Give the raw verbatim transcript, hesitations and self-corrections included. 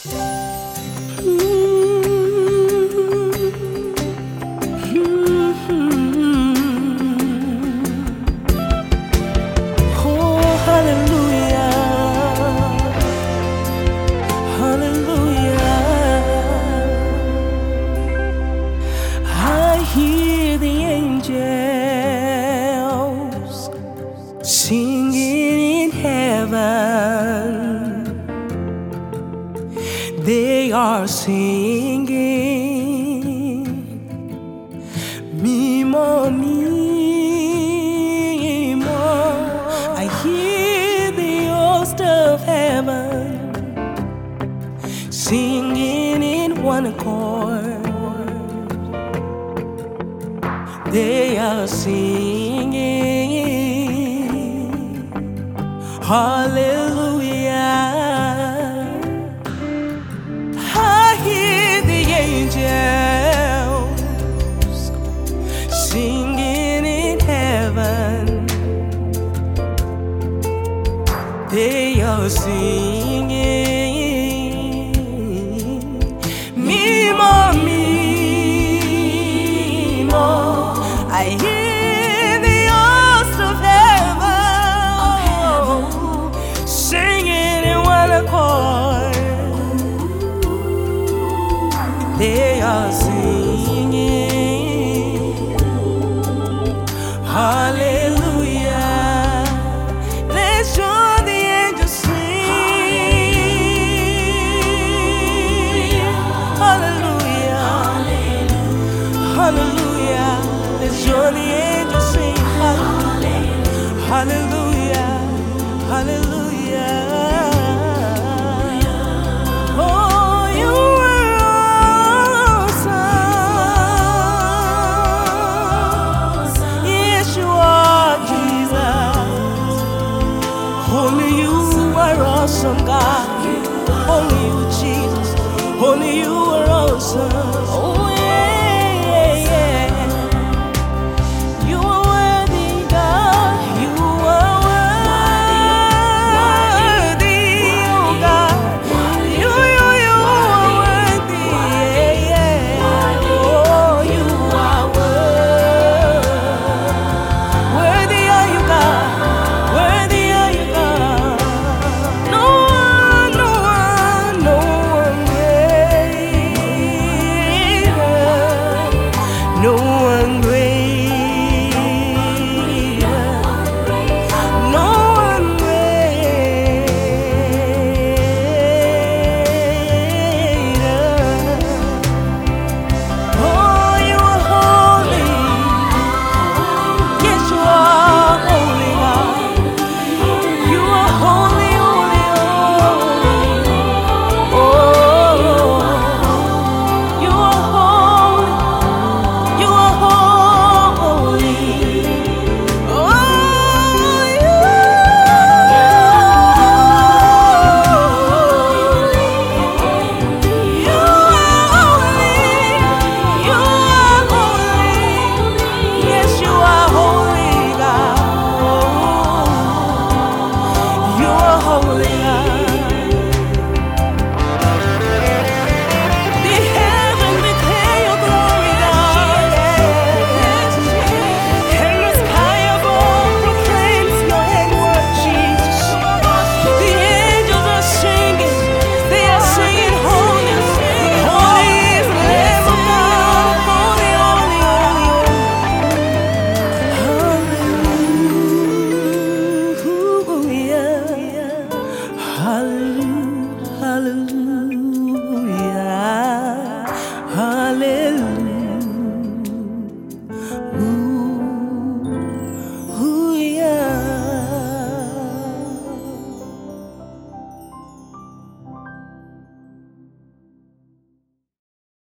Singing in heaven, they are singing, me more, me more. I hear the host of heaven singing in one accord. They are singing, hallelujah. I hear the angels singing in heaven. They are singing, me more, me more. I hear the host of heaven singing in one accord. They are singing, hallelujah. Let's join the angels sing, hallelujah, hallelujah. Let's join the angels sing, hallelujah, hallelujah, hallelujah. Oh, you are awesome. Yes, you are, Jesus. Only you are awesome, God. Only you, Jesus. Only you are awesome. Oh, yeah, yeah, yeah. You are worthy, God. You are worthy, oh God. You, you, you are worthy, yeah, yeah. Oh, you are worthy. Worthy are you, God. Worthy are you, God. No one, no one, no one greater. No one greater. No one greater. Oh, you are holy. Yes, you are holy, God. You are holy, holy, holy. Oh, you are holy. You are holy. Oh, you You are holy. You are holy. Yes, you are holy, God. You are holy, God. The heavens declare your glory, God. And the sky above proclaims your handiwork, Jesus. The angels are singing. They are singing holy. Holy is the Lamb of God. Holy, holy, holy, holy. Hallelujah. Hallelujah. Hallelujah.